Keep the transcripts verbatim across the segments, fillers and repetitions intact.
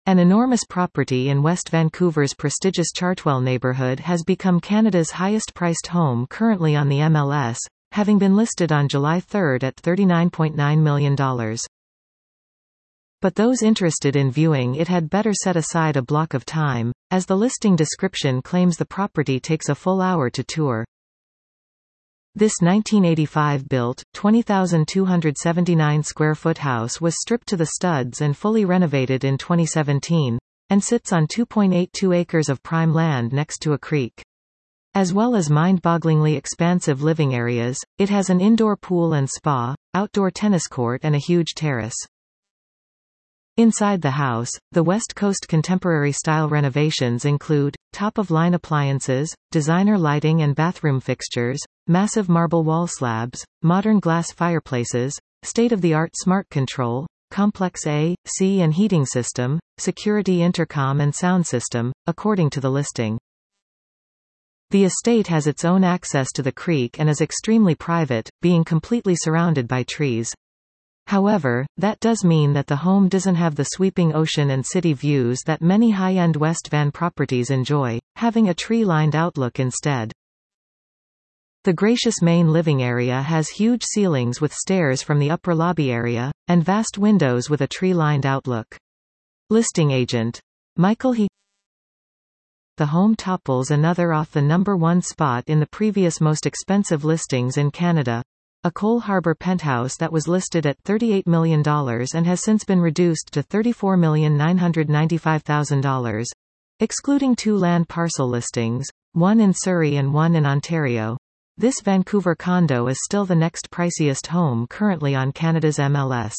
An enormous property in West Vancouver's prestigious Chartwell neighbourhood has become Canada's highest-priced home currently on the M L S, having been listed on July third at thirty-nine point nine million dollars. But those interested in viewing it had better set aside a block of time, as the listing description claims the property takes a full hour to tour. This nineteen eighty-five built, twenty thousand two hundred seventy-nine square foot house was stripped to the studs and fully renovated in twenty seventeen, and sits on two point eight two acres of prime land next to a creek. As well as mind-bogglingly expansive living areas, it has an indoor pool and spa, outdoor tennis court and a huge terrace. Inside the house, the West Coast contemporary-style renovations include, top-of-line appliances, designer lighting and bathroom fixtures, massive marble wall slabs, modern glass fireplaces, state-of-the-art smart control, complex A, C and heating system, security intercom and sound system, according to the listing. The estate has its own access to the creek and is extremely private, being completely surrounded by trees. However, that does mean that the home doesn't have the sweeping ocean and city views that many high-end West Van properties enjoy, having a tree-lined outlook instead. The gracious main living area has huge ceilings with stairs from the upper lobby area, and vast windows with a tree-lined outlook. Listing agent. Michael He. The home topples another off the number one spot in the previous most expensive listings in Canada. A Cole Harbour penthouse that was listed at thirty-eight million dollars and has since been reduced to thirty-four million nine hundred ninety-five thousand dollars. Excluding two land parcel listings, one in Surrey and one in Ontario, this Vancouver condo is still the next priciest home currently on Canada's M L S.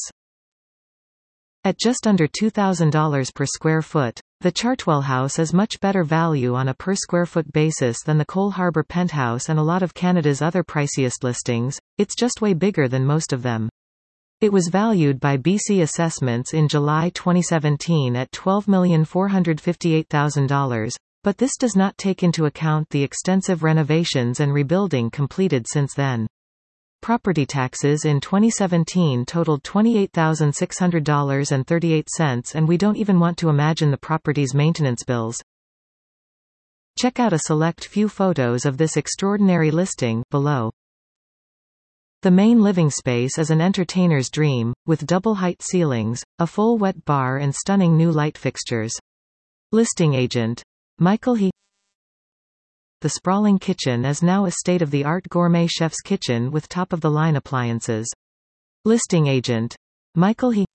At just under two thousand dollars per square foot, the Chartwell house is much better value on a per square foot basis than the Cole Harbour penthouse and a lot of Canada's other priciest listings. It's just way bigger than most of them. It was valued by B C Assessments in July twenty seventeen at twelve million four hundred fifty-eight thousand dollars, but this does not take into account the extensive renovations and rebuilding completed since then. Property taxes in twenty seventeen totaled twenty-eight thousand six hundred dollars and thirty-eight cents, and we don't even want to imagine the property's maintenance bills. Check out a select few photos of this extraordinary listing below. The main living space is an entertainer's dream, with double-height ceilings, a full wet bar and stunning new light fixtures. Listing agent. Michael He. The sprawling kitchen is now a state-of-the-art gourmet chef's kitchen with top-of-the-line appliances. Listing agent. Michael He.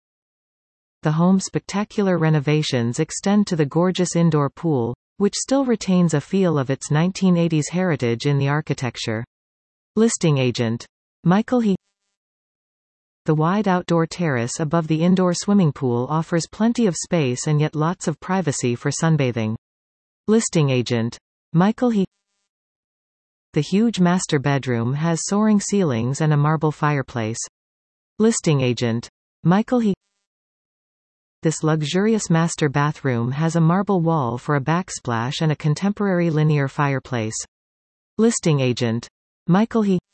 The home's spectacular renovations extend to the gorgeous indoor pool, which still retains a feel of its nineteen eighties heritage in the architecture. Listing agent. Michael He. The wide outdoor terrace above the indoor swimming pool offers plenty of space and yet lots of privacy for sunbathing. Listing agent. Michael He. The huge master bedroom has soaring ceilings and a marble fireplace. Listing agent. Michael He. This luxurious master bathroom has a marble wall for a backsplash and a contemporary linear fireplace. Listing agent. Michael He.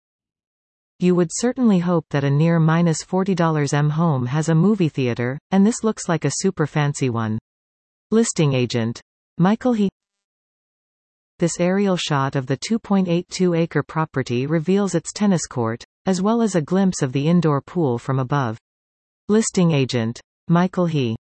You would certainly hope that a near minus forty dollars M home has a movie theater, and this looks like a super fancy one. Listing agent. Michael He. This aerial shot of the two point eight two acre property reveals its tennis court, as well as a glimpse of the indoor pool from above. Listing agent. Michael He.